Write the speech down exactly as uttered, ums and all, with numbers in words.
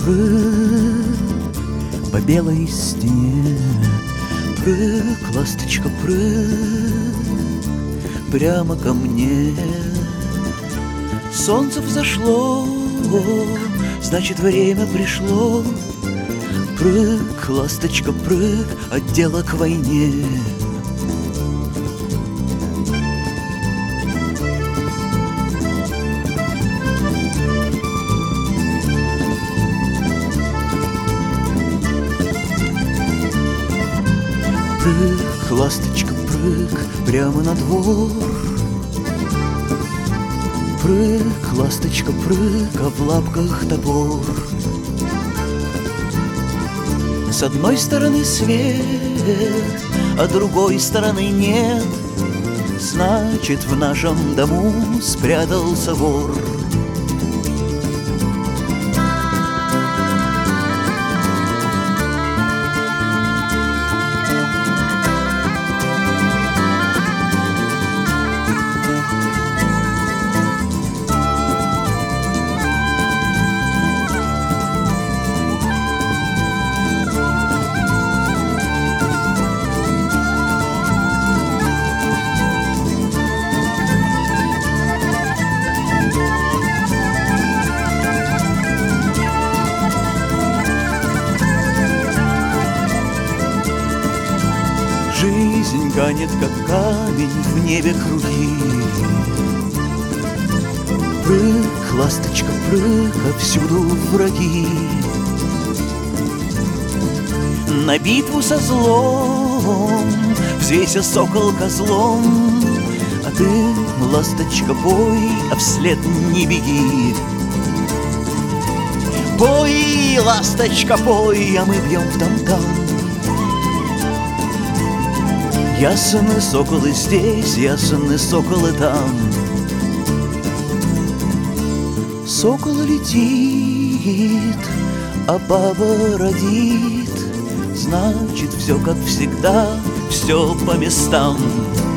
Прыг по белой стене, прыг, ласточка, прыг прямо ко мне. Солнце взошло, значит, время пришло. Прыг, ласточка, прыг от дела к войне. Прыг, ласточка, прыг прямо на двор. Прыг, ласточка, прыг, а в лапках топор. С одной стороны свет, а другой стороны нет. Значит, в нашем дому спрятался вор. Жизнь ганит, как камень, в небе круги. Прыг, ласточка, прыг, а всюду враги. На битву со злом взвейся, сокол, козлом. А ты, ласточка, пой, а вслед не беги. Пой, ласточка, пой, а мы бьем в там-там. Ясны соколы здесь, ясны соколы там. Сокол летит, а баба родит. Значит, все как всегда, все по местам.